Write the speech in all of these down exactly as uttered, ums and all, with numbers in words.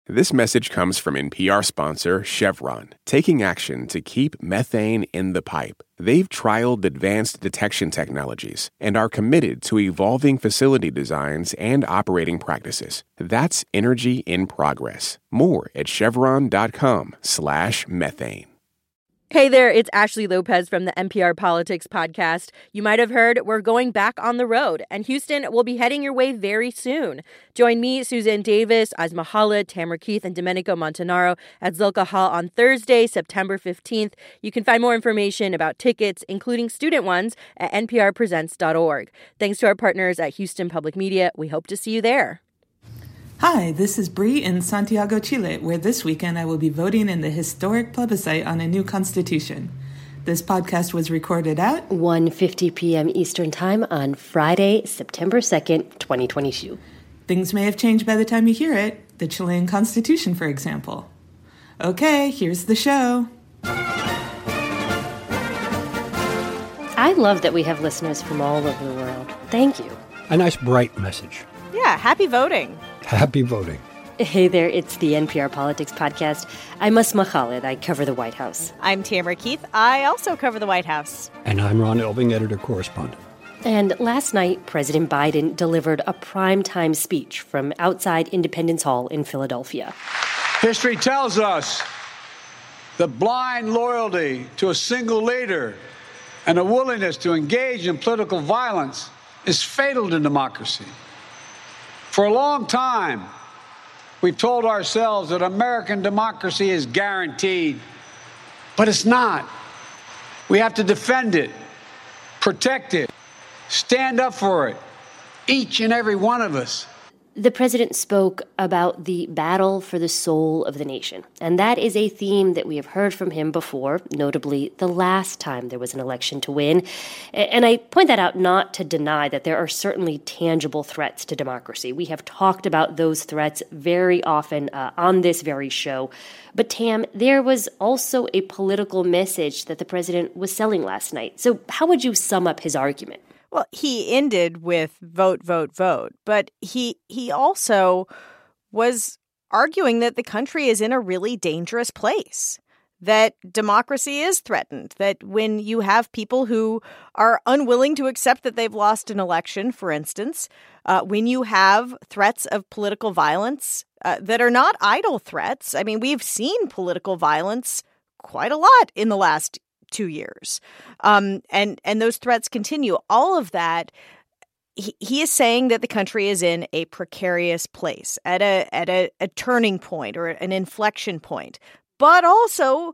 This message comes from N P R sponsor Chevron, taking action to keep methane in the pipe. They've trialed advanced detection technologies and are committed to evolving facility designs and operating practices. That's energy in progress. More at chevron.com slash methane. Hey there, it's Ashley Lopez from the N P R Politics Podcast. You might have heard we're going back on the road, and Houston will be heading your way very soon. Join me, Susan Davis, Asma Khalid, Tamara Keith, and Domenico Montanaro at Zilkha Hall on Thursday, September fifteenth. You can find more information about tickets, including student ones, at n p r presents dot org. Thanks to our partners at Houston Public Media. We hope to see you there. Hi, this is Bree in Santiago, Chile, where this weekend I will be voting in the historic plebiscite on a new constitution. This podcast was recorded at one fifty p.m. Eastern Time on Friday, September second, twenty twenty-two. Things may have changed by the time you hear it, the Chilean Constitution, for example. Okay, here's the show. I love that we have listeners from all over the world. Thank you. A nice, bright message. Yeah, happy voting. Happy voting. Hey there, it's the N P R Politics Podcast. I'm Asma Khalid. I cover the White House. I'm Tamara Keith. I also cover the White House. And I'm Ron Elving, editor-correspondent. And last night, President Biden delivered a primetime speech from outside Independence Hall in Philadelphia. History tells us that blind loyalty to a single leader and a willingness to engage in political violence is fatal to democracy. For a long time, we've told ourselves that American democracy is guaranteed, but it's not. We have to defend it, protect it, stand up for it, each and every one of us. The president spoke about the battle for the soul of the nation, and that is a theme that we have heard from him before, notably the last time there was an election to win. And I point that out not to deny that there are certainly tangible threats to democracy. We have talked about those threats very often uh, on this very show. But Tam, there was also a political message that the president was selling last night. So how would you sum up his argument? Well, he ended with vote, vote, vote, but he he also was arguing that the country is in a really dangerous place, that democracy is threatened, that when you have people who are unwilling to accept that they've lost an election, for instance, uh, when you have threats of political violence uh, that are not idle threats. I mean, we've seen political violence quite a lot in the last two years. Um, and, and those threats continue. All of that, he, he is saying that the country is in a precarious place, at a at a, a turning point or an inflection point. But also,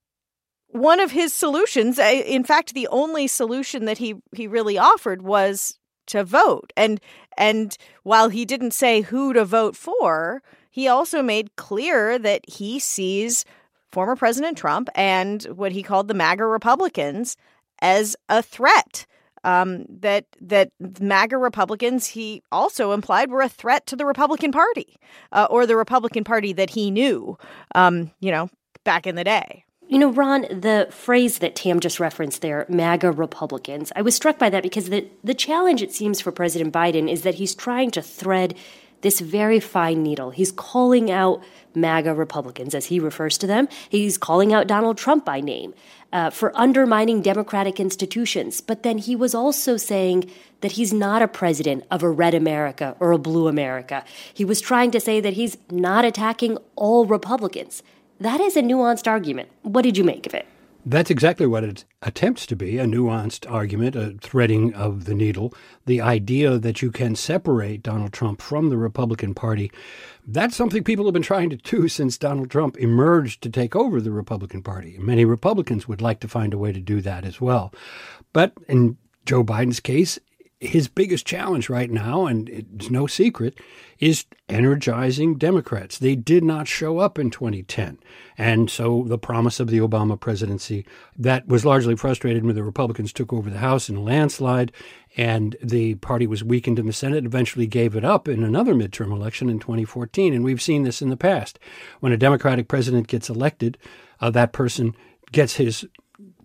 one of his solutions, in fact, the only solution that he, he really offered was to vote. And and while he didn't say who to vote for, he also made clear that he sees former President Trump and what he called the MAGA Republicans as a threat. Um, that that MAGA Republicans, he also implied, were a threat to the Republican Party uh, or the Republican Party that he knew, um, you know, back in the day. You know, Ron, the phrase that Tam just referenced there, MAGA Republicans, I was struck by that because the, the challenge, it seems, for President Biden is that he's trying to thread this very fine needle. He's calling out MAGA Republicans, as he refers to them. He's calling out Donald Trump by name uh, for undermining democratic institutions. But then he was also saying that he's not a president of a red America or a blue America. He was trying to say that he's not attacking all Republicans. That is a nuanced argument. What did you make of it? That's exactly what it attempts to be, a nuanced argument, a threading of the needle. The idea that you can separate Donald Trump from the Republican Party, that's something people have been trying to do since Donald Trump emerged to take over the Republican Party. Many Republicans would like to find a way to do that as well. But in Joe Biden's case, his biggest challenge right now, and it's no secret, is energizing Democrats. They did not show up in twenty ten. And so the promise of the Obama presidency, that was largely frustrated when the Republicans took over the House in a landslide, and the party was weakened in the Senate, eventually gave it up in another midterm election in twenty fourteen. And we've seen this in the past. When a Democratic president gets elected, uh, that person gets his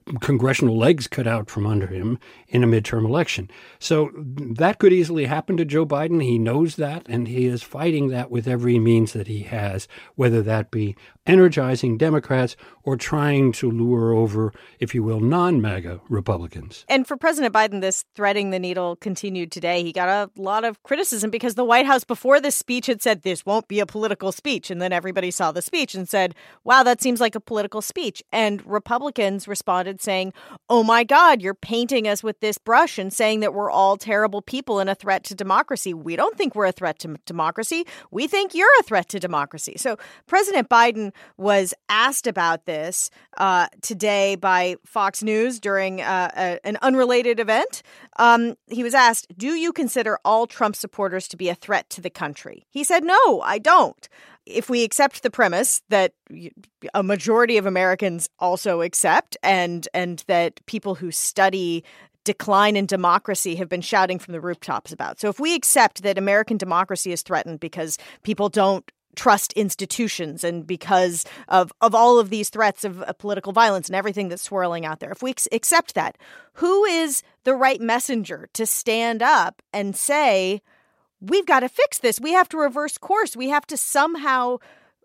congressional legs cut out from under him in a midterm election. So that could easily happen to Joe Biden. He knows that, and he is fighting that with every means that he has, whether that be energizing Democrats or trying to lure over, if you will, non-MAGA Republicans. And for President Biden, this threading the needle continued today. He got a lot of criticism because the White House before this speech had said this won't be a political speech. And then everybody saw the speech and said, wow, that seems like a political speech. And Republicans responded saying, oh, my God, you're painting us with this brush and saying that we're all terrible people and a threat to democracy. We don't think we're a threat to democracy. We think you're a threat to democracy. So President Biden was asked about this uh, today by Fox News during uh, a, an unrelated event. Um, he was asked, do you consider all Trump supporters to be a threat to the country? He said, no, I don't. If we accept the premise that a majority of Americans also accept and and that people who study decline in democracy have been shouting from the rooftops about. So if we accept that American democracy is threatened because people don't trust institutions and because of, of all of these threats of, of political violence and everything that's swirling out there, if we ex- accept that, who is the right messenger to stand up and say, we've got to fix this. We have to reverse course. We have to somehow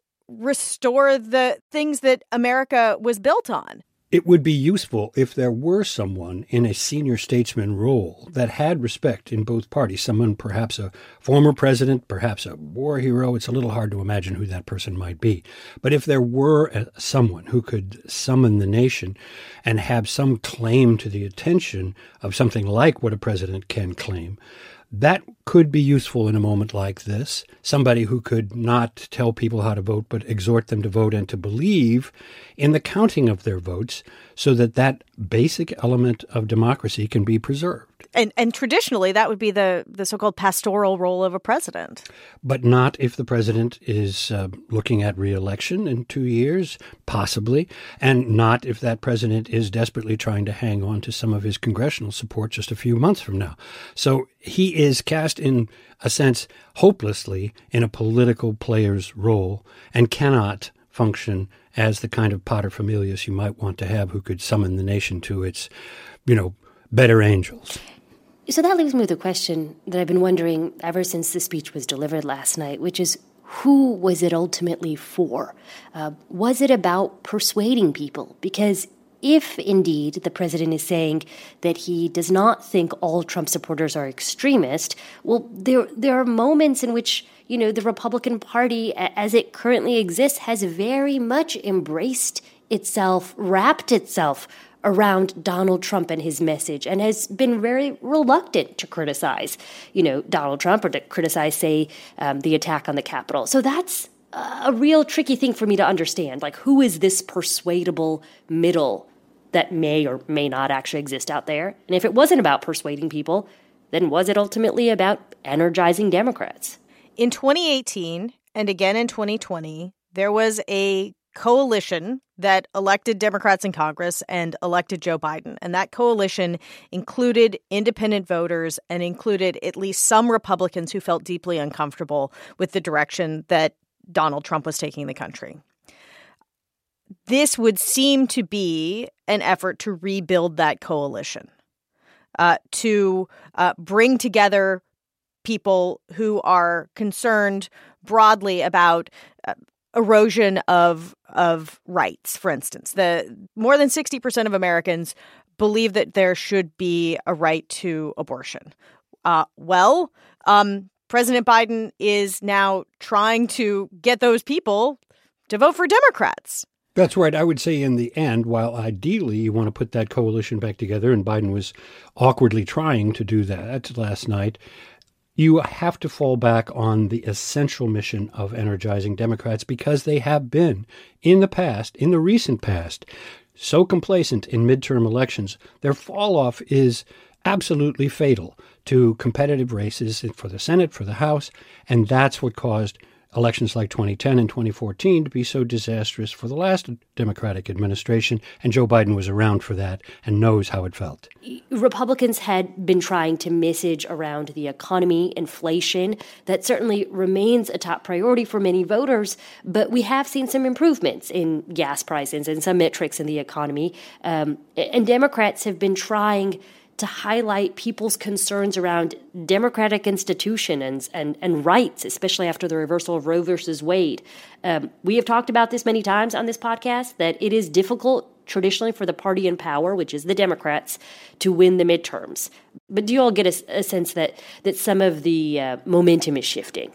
restore the things that America was built on? It would be useful if there were someone in a senior statesman role that had respect in both parties, someone perhaps a former president, perhaps a war hero. It's a little hard to imagine who that person might be. But if there were a, someone who could summon the nation and have some claim to the attention of something like what a president can claim, that could be useful in a moment like this. Somebody who could not tell people how to vote, but exhort them to vote and to believe in the counting of their votes so that that basic element of democracy can be preserved. And and traditionally, that would be the, the so-called pastoral role of a president. But not if the president is uh, looking at re-election in two years, possibly, and not if that president is desperately trying to hang on to some of his congressional support just a few months from now. So he is cast in a sense hopelessly in a political player's role and cannot function as the kind of paterfamilias you might want to have who could summon the nation to its, you know, better angels. So that leaves me with a question that I've been wondering ever since the speech was delivered last night, which is, who was it ultimately for? Uh, was it about persuading people? Because if indeed the president is saying that he does not think all Trump supporters are extremist, well, there there are moments in which, you know, the Republican Party, as it currently exists, has very much embraced itself, wrapped itself around Donald Trump and his message, and has been very reluctant to criticize, you know, Donald Trump or to criticize, say, um, the attack on the Capitol. So that's a real tricky thing for me to understand. Like, who is this persuadable middle that may or may not actually exist out there? And if it wasn't about persuading people, then was it ultimately about energizing Democrats? In twenty eighteen and again in twenty twenty, there was a coalition that elected Democrats in Congress and elected Joe Biden. And that coalition included independent voters and included at least some Republicans who felt deeply uncomfortable with the direction that Donald Trump was taking the country. This would seem to be an effort to rebuild that coalition, uh, to uh, bring together people who are concerned broadly about uh, erosion of of rights, for instance. The more than sixty percent of Americans believe that there should be a right to abortion. Uh, well, um, President Biden is now trying to get those people to vote for Democrats. That's right. I would say in the end, while ideally you want to put that coalition back together, and Biden was awkwardly trying to do that last night, you have to fall back on the essential mission of energizing Democrats because they have been, in the past, in the recent past, so complacent in midterm elections. Their fall off is absolutely fatal to competitive races for the Senate, for the House, and that's what caused elections like twenty ten and twenty fourteen to be so disastrous for the last Democratic administration, and Joe Biden was around for that and knows how it felt. Republicans had been trying to message around the economy, inflation. That certainly remains a top priority for many voters, but we have seen some improvements in gas prices and some metrics in the economy. Um, and Democrats have been trying to highlight people's concerns around democratic institutions and, and, and rights, especially after the reversal of Roe versus Wade. Um, we have talked about this many times on this podcast, that it is difficult traditionally for the party in power, which is the Democrats, to win the midterms. But do you all get a, a sense that, that some of the uh, momentum is shifting?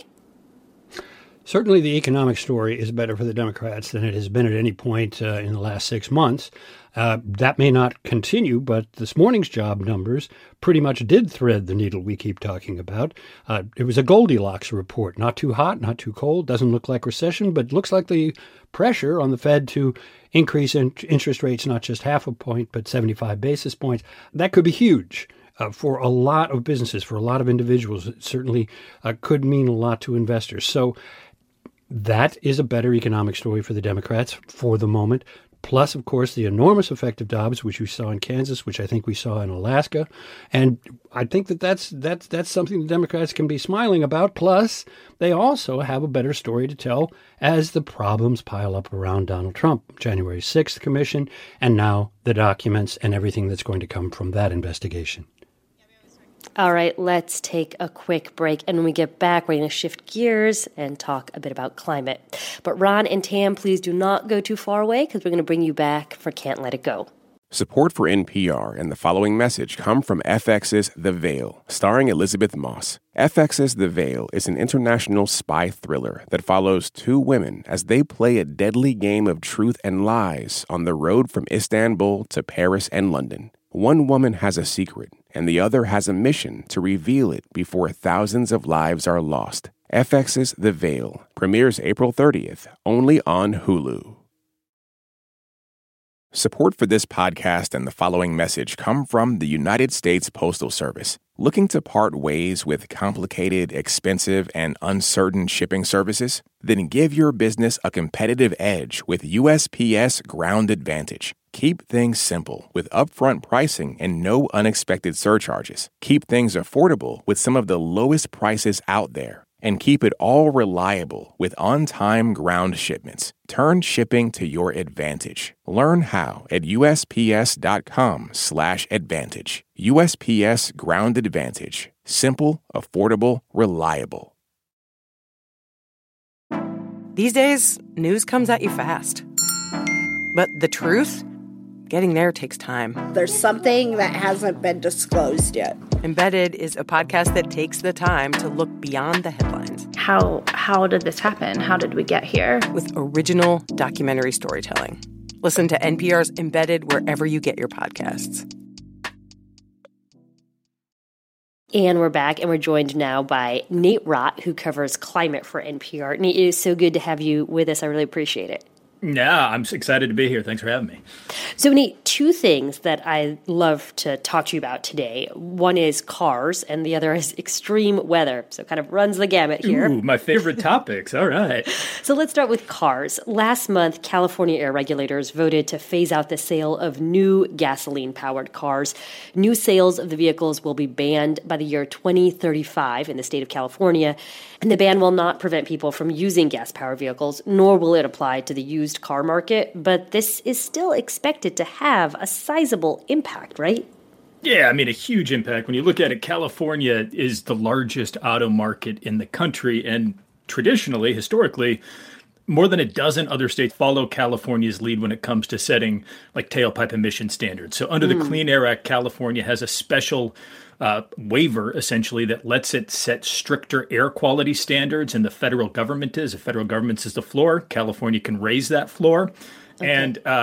Certainly the economic story is better for the Democrats than it has been at any point uh, in the last six months. Uh, that may not continue, but this morning's job numbers pretty much did thread the needle we keep talking about. Uh, it was a Goldilocks report, not too hot, not too cold, doesn't look like recession, but looks like the pressure on the Fed to increase in- interest rates not just half a point, but seventy-five basis points. That could be huge. Uh, for a lot of businesses, for a lot of individuals. It certainly uh, could mean a lot to investors. So that is a better economic story for the Democrats for the moment. Plus, of course, the enormous effect of Dobbs, which we saw in Kansas, which I think we saw in Alaska. And I think that that's, that's, that's something the Democrats can be smiling about. Plus, they also have a better story to tell as the problems pile up around Donald Trump. January sixth commission, and now the documents and everything that's going to come from that investigation. All right, let's take a quick break. And when we get back, we're going to shift gears and talk a bit about climate. But Ron and Tam, please do not go too far away, because we're going to bring you back for Can't Let It Go. Support for N P R and the following message come from F X's The Veil, starring Elizabeth Moss. F X's The Veil is an international spy thriller that follows two women as they play a deadly game of truth and lies on the road from Istanbul to Paris and London. One woman has a secret, and the other has a mission to reveal it before thousands of lives are lost. F X's The Veil premieres April thirtieth, only on Hulu. Support for this podcast and the following message come from the United States Postal Service. Looking to part ways with complicated, expensive, and uncertain shipping services? Then give your business a competitive edge with U S P S Ground Advantage. Keep things simple with upfront pricing and no unexpected surcharges. Keep things affordable with some of the lowest prices out there. And keep it all reliable with on-time ground shipments. Turn shipping to your advantage. Learn how at USPS.com slash advantage. U S P S Ground Advantage. Simple, affordable, reliable. These days, news comes at you fast. But the truth? Getting there takes time. There's something that hasn't been disclosed yet. Embedded is a podcast that takes the time to look beyond the headlines. How how did this happen? How did we get here? With original documentary storytelling. Listen to N P R's Embedded wherever you get your podcasts. And we're back, and we're joined now by Nate Rott, who covers climate for N P R. Nate, it is so good to have you with us. I really appreciate it. Yeah, I'm excited to be here. Thanks for having me. So, Nate, two things that I love to talk to you about today. One is cars, and the other is extreme weather. So it kind of runs the gamut here. Ooh, my favorite topics. All right. So let's start with cars. Last month, California air regulators voted to phase out the sale of new gasoline-powered cars. New sales of the vehicles will be banned by the year twenty thirty-five in the state of California. And the ban will not prevent people from using gas-powered vehicles, nor will it apply to the used car market. But this is still expected to have a sizable impact, right? Yeah, I mean, a huge impact. When you look at it, California is the largest auto market in the country. And traditionally, historically, more than a dozen other states follow California's lead when it comes to setting like tailpipe emission standards. So under mm. the Clean Air Act, California has a special uh, waiver, essentially, that lets it set stricter air quality standards, and the federal government is. The federal government is the floor. California can raise that floor. Okay. And uh,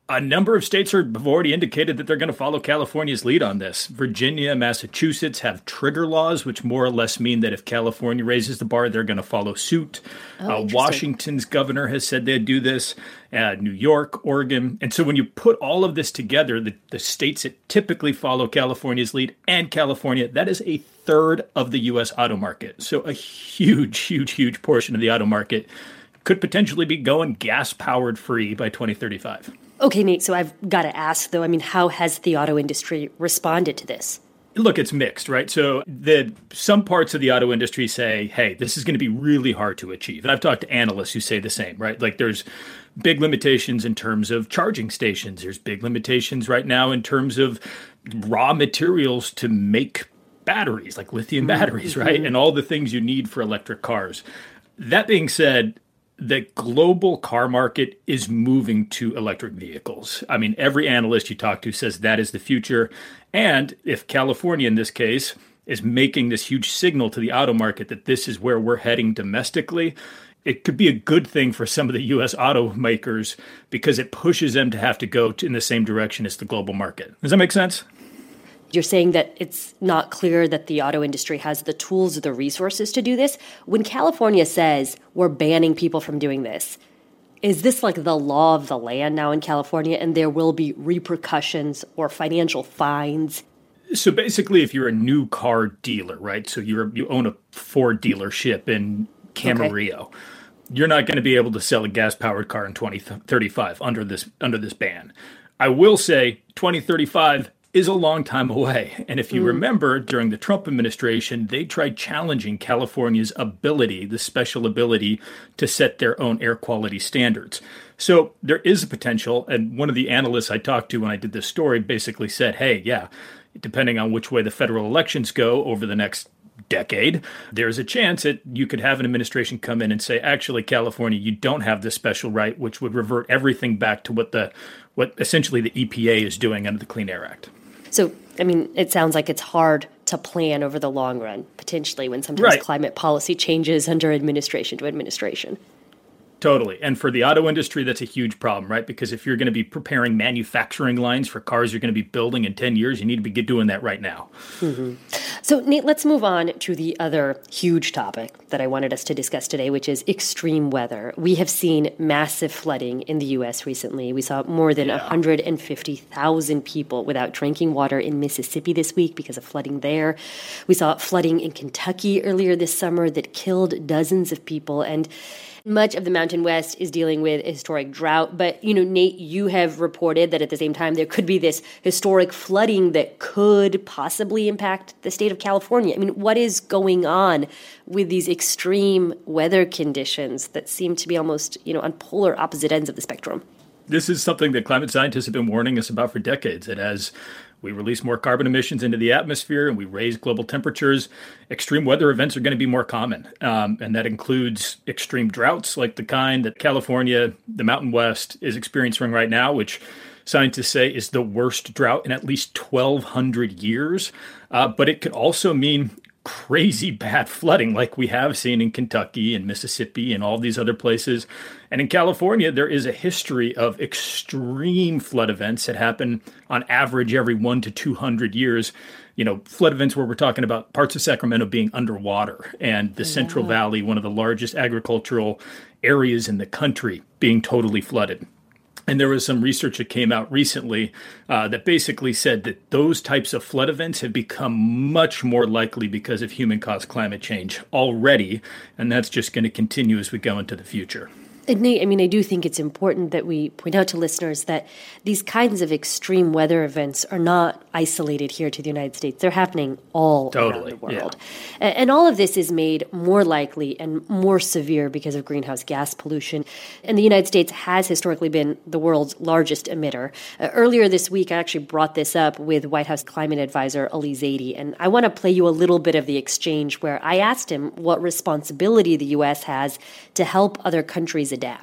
A number of states are, have already indicated that they're going to follow California's lead on this. Virginia, Massachusetts have trigger laws, which more or less mean that if California raises the bar, they're going to follow suit. Oh, uh, Washington's governor has said they'd do this. Uh, New York, Oregon. And so when you put all of this together, the, the states that typically follow California's lead and California, that is a third of the U S auto market. So a huge, huge, huge portion of the auto market could potentially be going gas-powered free by twenty thirty-five. Okay, Nate, so I've got to ask, though, I mean, how has the auto industry responded to this? Look, it's mixed, right? So the some parts of the auto industry say, hey, this is going to be really hard to achieve. And I've talked to analysts who say the same, right? Like there's big limitations in terms of charging stations. There's big limitations right now in terms of raw materials to make batteries, like lithium batteries, mm-hmm. right? And all the things you need for electric cars. That being said, the global car market is moving to electric vehicles. I mean, every analyst you talk to says that is the future. And if California, in this case, is making this huge signal to the auto market that this is where we're heading domestically, it could be a good thing for some of the U S automakers because it pushes them to have to go in the same direction as the global market. Does that make sense? You're saying that it's not clear that the auto industry has the tools or the resources to do this. When California says we're banning people from doing this, is this like the law of the land now in California and there will be repercussions or financial fines? So basically, if you're a new car dealer, right? So you're you own a Ford dealership in Camarillo. Okay. You're not going to be able to sell a gas-powered car in twenty thirty-five under this under this ban. I will say twenty thirty-five is a long time away. And if you mm. remember, during the Trump administration, they tried challenging California's ability, the special ability to set their own air quality standards. So there is a potential. And one of the analysts I talked to when I did this story basically said, hey, yeah, depending on which way the federal elections go over the next decade, there's a chance that you could have an administration come in and say, actually, California, you don't have this special right, which would revert everything back to what the what essentially the E P A is doing under the Clean Air Act. So, I mean, it sounds like it's hard to plan over the long run, potentially, when sometimes right. climate policy changes under administration to administration. Totally. And for the auto industry, that's a huge problem, right? Because if you're going to be preparing manufacturing lines for cars you're going to be building in ten years, you need to be doing that right now. Mm-hmm. So, Nate, let's move on to the other huge topic that I wanted us to discuss today, which is extreme weather. We have seen massive flooding in the U S recently. We saw more than yeah. one hundred fifty thousand people without drinking water in Mississippi this week because of flooding there. We saw flooding in Kentucky earlier this summer that killed dozens of people. And much of the Mountain West is dealing with a historic drought. But, you know, Nate, you have reported that at the same time there could be this historic flooding that could possibly impact the state of California. I mean, what is going on with these extreme weather conditions that seem to be almost, you know, on polar opposite ends of the spectrum? This is something that climate scientists have been warning us about for decades. That as we release more carbon emissions into the atmosphere and we raise global temperatures, extreme weather events are going to be more common. Um, and that includes extreme droughts like the kind that California, the Mountain West, is experiencing right now, which scientists say is the worst drought in at least twelve hundred years. Uh, but it could also mean crazy bad flooding like we have seen in Kentucky and Mississippi and all these other places. And in California, there is a history of extreme flood events that happen on average every one to two hundred years. You know, flood events where we're talking about parts of Sacramento being underwater and the yeah. Central Valley, one of the largest agricultural areas in the country, being totally flooded. And there was some research that came out recently uh, that basically said that those types of flood events have become much more likely because of human-caused climate change already, and that's just going to continue as we go into the future. And Nate, I mean, I do think it's important that we point out to listeners that these kinds of extreme weather events are not isolated here to the United States. They're happening all totally, around the world. Yeah. And all of this is made more likely and more severe because of greenhouse gas pollution. And the United States has historically been the world's largest emitter. Uh, earlier this week, I actually brought this up with White House climate advisor Ali Zaidi. And I want to play you a little bit of the exchange where I asked him what responsibility the U S has to help other countries adapt.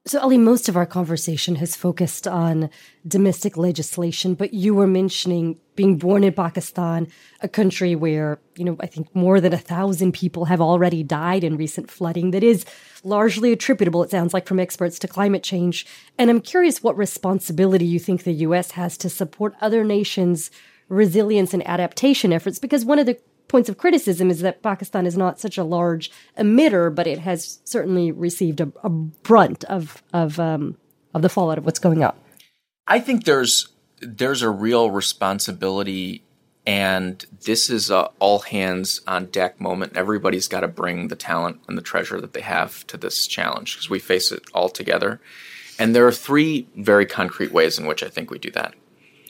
So, Ali, most of our conversation has focused on domestic legislation, but you were mentioning being born in Pakistan, a country where, you know, I think more than a thousand people have already died in recent flooding that is largely attributable, it sounds like, from experts to climate change. And I'm curious what responsibility you think the U S has to support other nations' resilience and adaptation efforts, because one of the points of criticism is that Pakistan is not such a large emitter, but it has certainly received a, a brunt of of um, of the fallout of what's going on. I think there's there's a real responsibility, and this is a all hands on deck moment. Everybody's got to bring the talent and the treasure that they have to this challenge because we face it all together. And there are three very concrete ways in which I think we do that.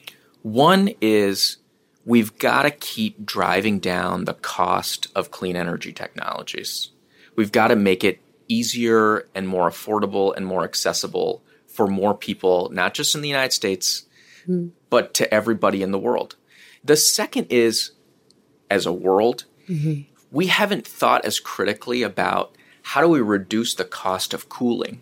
One is we've got to keep driving down the cost of clean energy technologies. We've got to make it easier and more affordable and more accessible for more people, not just in the United States, mm. but to everybody in the world. The second is, as a world, mm-hmm. we haven't thought as critically about how do we reduce the cost of cooling.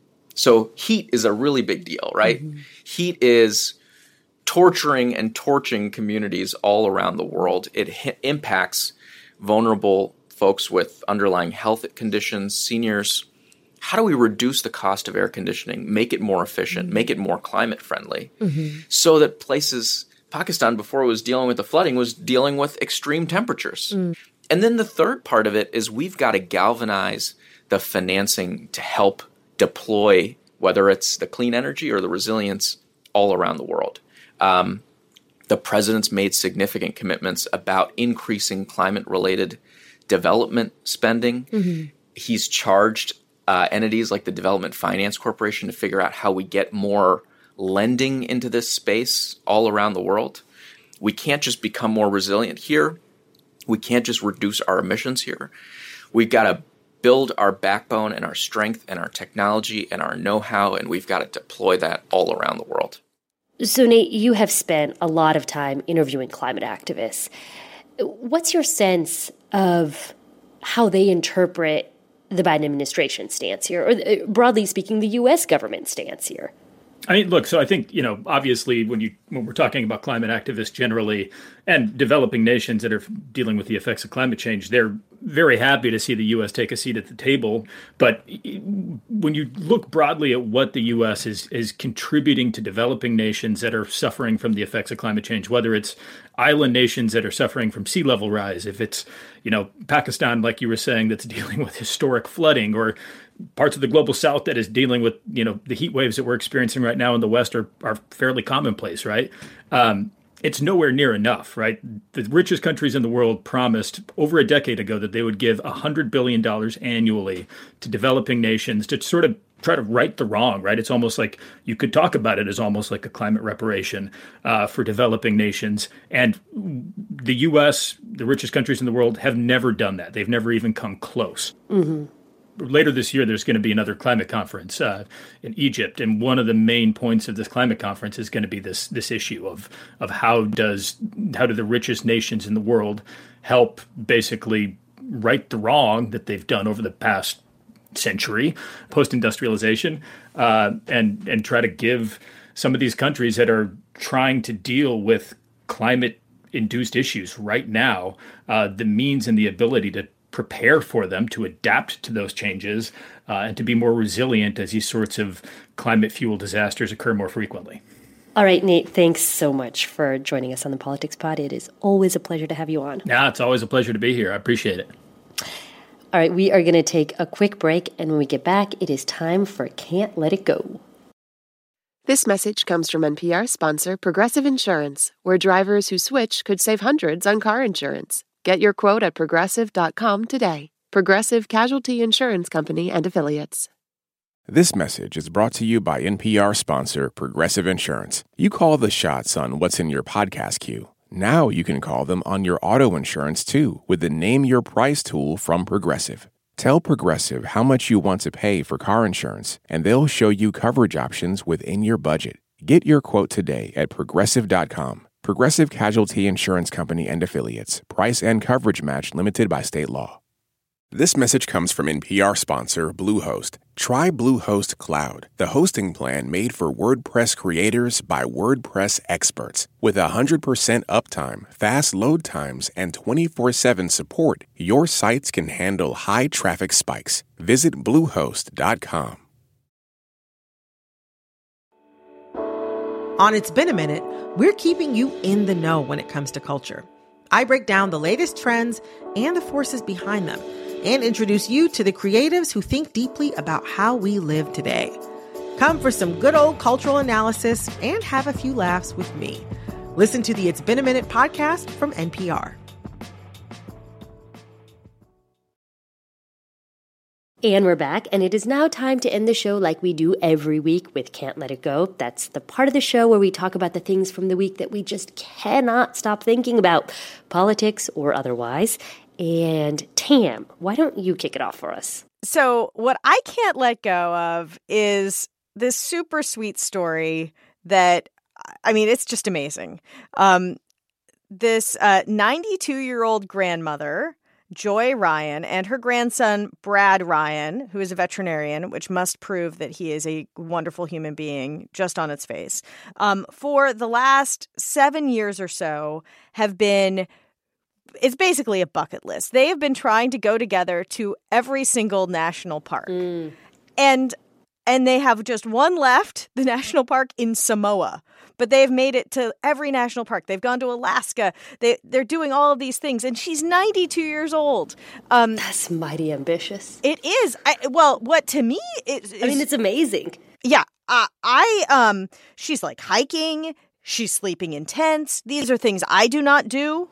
So heat is a really big deal, right? Mm-hmm. Heat is torturing and torching communities all around the world. It h- impacts vulnerable folks with underlying health conditions, seniors. How do we reduce the cost of air conditioning, make it more efficient, mm-hmm. make it more climate friendly, mm-hmm. so that places, Pakistan before it was dealing with the flooding was dealing with extreme temperatures. Mm. And then the third part of it is we've got to galvanize the financing to help deploy, whether it's the clean energy or the resilience, all around the world. Um, the president's made significant commitments about increasing climate-related development spending. Mm-hmm. He's charged uh, entities like the Development Finance Corporation to figure out how we get more lending into this space all around the world. We can't just become more resilient here. We can't just reduce our emissions here. We've got to build our backbone and our strength and our technology and our know-how, and we've got to deploy that all around the world. So, Nate, you have spent a lot of time interviewing climate activists. What's your sense of how they interpret the Biden administration stance here, or broadly speaking, the U S government stance here? I mean, look, so I think, you know, obviously when you when we're talking about climate activists generally and developing nations that are dealing with the effects of climate change, they're very happy to see the U S take a seat at the table. But when you look broadly at what the U S is is contributing to developing nations that are suffering from the effects of climate change, whether it's island nations that are suffering from sea level rise, if it's, you know, Pakistan, like you were saying, that's dealing with historic flooding, or parts of the global south that is dealing with, you know, the heat waves that we're experiencing right now in the West are, are fairly commonplace, right? Um, it's nowhere near enough, right? The richest countries in the world promised over a decade ago that they would give one hundred billion dollars annually to developing nations to sort of try to right the wrong, right? It's almost like you could talk about it as almost like a climate reparation uh, for developing nations. And the U S, the richest countries in the world, have never done that. They've never even come close. Mm-hmm. Later this year, there's going to be another climate conference uh, in Egypt, and one of the main points of this climate conference is going to be this this issue of of how does how do the richest nations in the world help basically right the wrong that they've done over the past century, post-industrialization, uh, and and try to give some of these countries that are trying to deal with climate-induced issues right now uh, the means and the ability to prepare for them, to adapt to those changes, uh, and to be more resilient as these sorts of climate-fueled disasters occur more frequently. All right, Nate, thanks so much for joining us on the Politics Pod. It is always a pleasure to have you on. Yeah, it's always a pleasure to be here. I appreciate it. All right, we are going to take a quick break, and when we get back, it is time for Can't Let It Go. This message comes from N P R sponsor Progressive Insurance, where drivers who switch could save hundreds on car insurance. Get your quote at progressive dot com today. Progressive Casualty Insurance Company and Affiliates. This message is brought to you by N P R sponsor Progressive Insurance. You call the shots on what's in your podcast queue. Now you can call them on your auto insurance too with the Name Your Price tool from Progressive. Tell Progressive how much you want to pay for car insurance, and they'll show you coverage options within your budget. Get your quote today at progressive dot com. Progressive Casualty Insurance Company and Affiliates. Price and coverage match limited by state law. This message comes from N P R sponsor Bluehost. Try Bluehost Cloud, the hosting plan made for WordPress creators by WordPress experts. With one hundred percent uptime, fast load times, and twenty-four seven support, your sites can handle high traffic spikes. Visit bluehost dot com. On It's Been a Minute, we're keeping you in the know when it comes to culture. I break down the latest trends and the forces behind them, and introduce you to the creatives who think deeply about how we live today. Come for some good old cultural analysis and have a few laughs with me. Listen to the It's Been a Minute podcast from N P R. And we're back, and it is now time to end the show like we do every week with Can't Let It Go. That's the part of the show where we talk about the things from the week that we just cannot stop thinking about, politics or otherwise. And Tam, why don't you kick it off for us? So what I can't let go of is this super sweet story that, I mean, it's just amazing. Um, this uh, ninety-two-year-old grandmother, Joy Ryan, and her grandson, Brad Ryan, who is a veterinarian, which must prove that he is a wonderful human being just on its face, um, for the last seven years or so have been, it's basically a bucket list. They have been trying to go together to every single national park. Mm. And and they have just one left, the national park in Samoa. But they've made it to every national park. They've gone to Alaska. They, they're doing all of these things. And she's ninety-two years old. Um, That's mighty ambitious. It is. I, well, what to me is, is... I mean, it's amazing. Yeah. Uh, I, um, she's like hiking. She's sleeping in tents. These are things I do not do.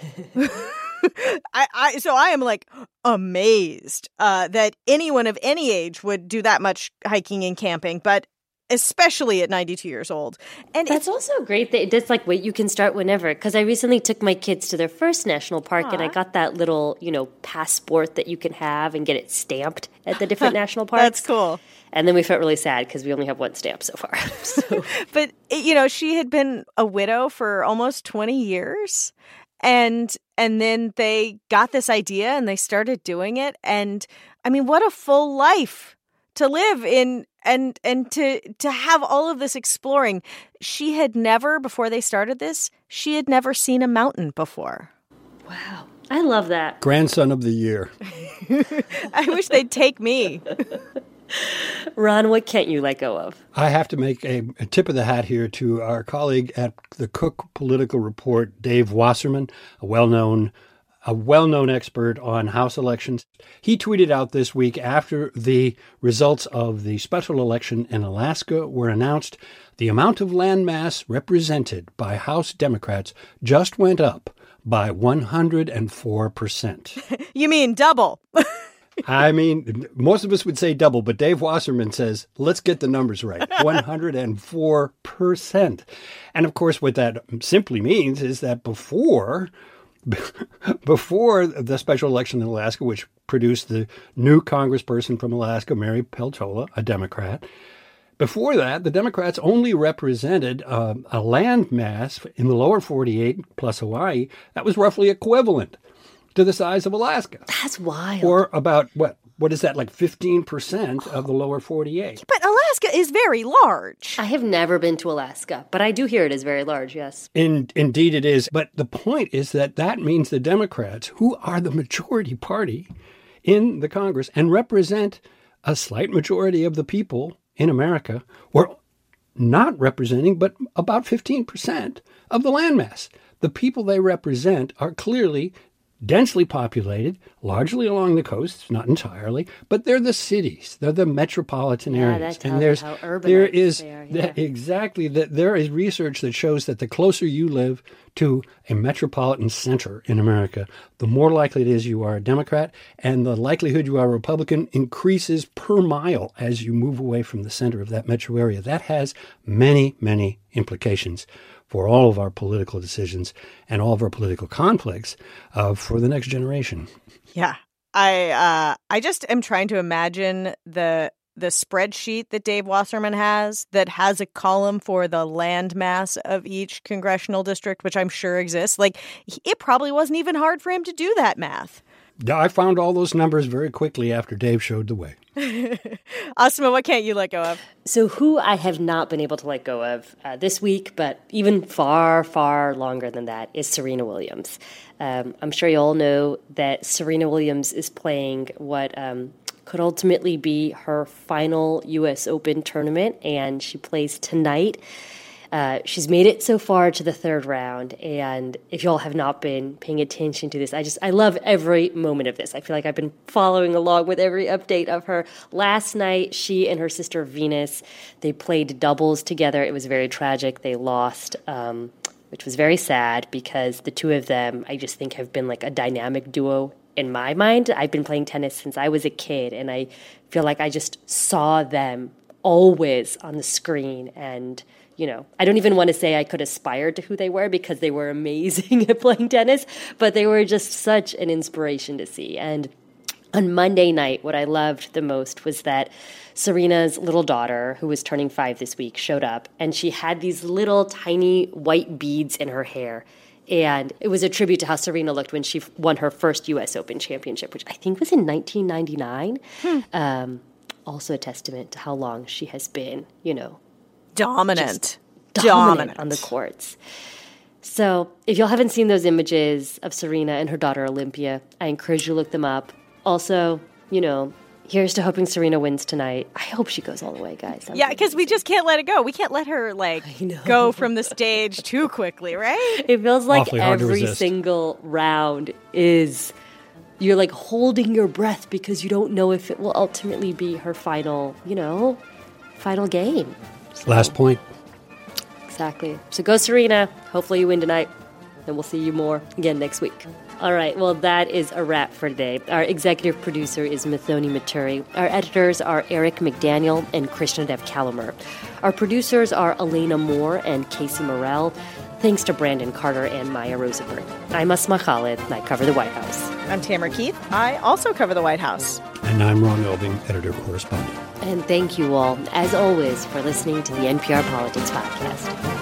I, I so I am like amazed uh, that anyone of any age would do that much hiking and camping, but especially at ninety-two years old. And that's also great that it's like, wait, you can start whenever. Because I recently took my kids to their first national park, Aww. and I got that little, you know, passport that you can have and get it stamped at the different national parks. That's cool. And then we felt really sad because we only have one stamp so far. So. But, you know, she had been a widow for almost twenty years. And and then they got this idea and they started doing it. And I mean, what a full life to live in and and to to have all of this exploring. She had never, before they started this, she had never seen a mountain before. Wow. I love that. Grandson of the year. I wish they'd take me. Ron, what can't you let go of? I have to make a, a tip of the hat here to our colleague at the Cook Political Report, Dave Wasserman, a well-known a well-known expert on House elections. He tweeted out this week after the results of the special election in Alaska were announced, the amount of land mass represented by House Democrats just went up by one hundred four percent. You mean double? I mean, most of us would say double, but Dave Wasserman says, let's get the numbers right. one hundred four percent. And of course, what that simply means is that before, before the special election in Alaska, which produced the new congressperson from Alaska, Mary Peltola, a Democrat, before that, the Democrats only represented uh, a land mass in the lower forty-eight plus Hawaii that was roughly equivalent to the size of Alaska. That's wild. Or about, what, what is that, like fifteen percent of the lower forty-eight. But Alaska is very large. I have never been to Alaska, but I do hear it is very large, yes. In, indeed it is. But the point is that that means the Democrats, who are the majority party in the Congress and represent a slight majority of the people in America, were not representing but about fifteen percent of the landmass. The people they represent are clearly densely populated, largely along the coast, not entirely, but they're the cities. They're the metropolitan yeah, areas. That tells and there's how urbanized there is they are, yeah. that, exactly that there is research that shows that the closer you live to a metropolitan center in America, the more likely it is you are a Democrat, and the likelihood you are a Republican increases per mile as you move away from the center of that metro area. That has many, many implications for all of our political decisions and all of our political conflicts uh, for the next generation. Yeah. I uh, I just am trying to imagine the the spreadsheet that Dave Wasserman has that has a column for the land mass of each congressional district, which I'm sure exists. Like, it probably wasn't even hard for him to do that math. Yeah, I found all those numbers very quickly after Dave showed the way. Asma, what can't you let go of? So who I have not been able to let go of uh, this week, but even far, far longer than that, is Serena Williams. Um, I'm sure you all know that Serena Williams is playing what um, could ultimately be her final U S Open tournament, and she plays tonight. Uh, she's made it so far to the third round, and if y'all have not been paying attention to this, I just, I love every moment of this. I feel like I've been following along with every update of her. Last night, she and her sister Venus, they played doubles together. It was very tragic. They lost, um, which was very sad because the two of them, I just think, have been like a dynamic duo in my mind. I've been playing tennis since I was a kid, and I feel like I just saw them always on the screen, and you know, I don't even want to say I could aspire to who they were because they were amazing at playing tennis, but they were just such an inspiration to see. And on Monday night, what I loved the most was that Serena's little daughter, who was turning five this week, showed up, and she had these little tiny white beads in her hair. And it was a tribute to how Serena looked when she won her first U S Open championship, which I think was in nineteen ninety-nine. Hmm. Um, also a testament to how long she has been, you know, Dominant. dominant. Dominant on the courts. So if y'all haven't seen those images of Serena and her daughter Olympia, I encourage you to look them up. Also, you know, here's to hoping Serena wins tonight. I hope she goes all the way, guys. I'm yeah, because we just can't let it go. We can't let her, like, go from the stage too quickly, right? It feels like Awfully hard to every resist. single round is, you're like holding your breath because you don't know if it will ultimately be her final, you know, final game. So, Last point. Exactly. So go Serena. Hopefully you win tonight. And we'll see you more again next week. All right. Well, that is a wrap for today. Our executive producer is Mathoni Maturi. Our editors are Eric McDaniel and Krishnadev Kalamer. Our producers are Elena Moore and Casey Morrell. Thanks to Brandon Carter and Maya Rosenberg. I'm Asma Khalid, and I cover the White House. I'm Tamara Keith. I also cover the White House. And I'm Ron Elving, editor-correspondent. And thank you all, as always, for listening to the N P R Politics Podcast.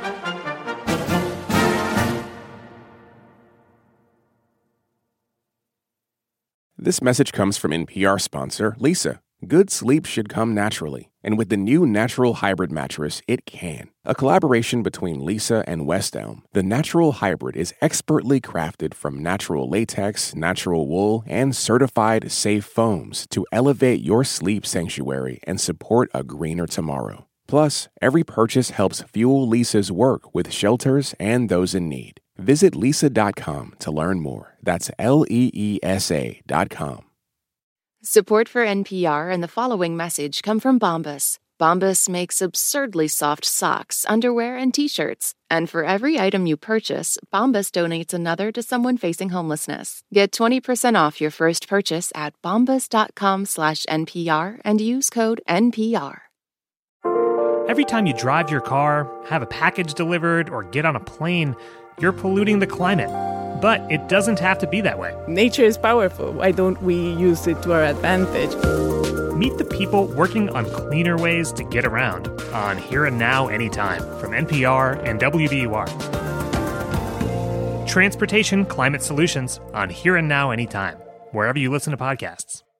This message comes from N P R sponsor Leesa. Good sleep should come naturally, and with the new Natural Hybrid mattress, it can. A collaboration between Leesa and West Elm, the Natural Hybrid is expertly crafted from natural latex, natural wool, and certified safe foams to elevate your sleep sanctuary and support a greener tomorrow. Plus, every purchase helps fuel Leesa's work with shelters and those in need. Visit leesa dot com to learn more. That's L E E S A dot com. Support for N P R and the following message come from Bombas. Bombas makes absurdly soft socks, underwear, and T-shirts. And for every item you purchase, Bombas donates another to someone facing homelessness. Get twenty percent off your first purchase at bombas dot com slash N P R and use code N P R. Every time you drive your car, have a package delivered, or get on a plane, you're polluting the climate. But it doesn't have to be that way. Nature is powerful. Why don't we use it to our advantage? Meet the people working on cleaner ways to get around on Here and Now Anytime from N P R and W B U R. Transportation Climate Solutions on Here and Now Anytime, wherever you listen to podcasts.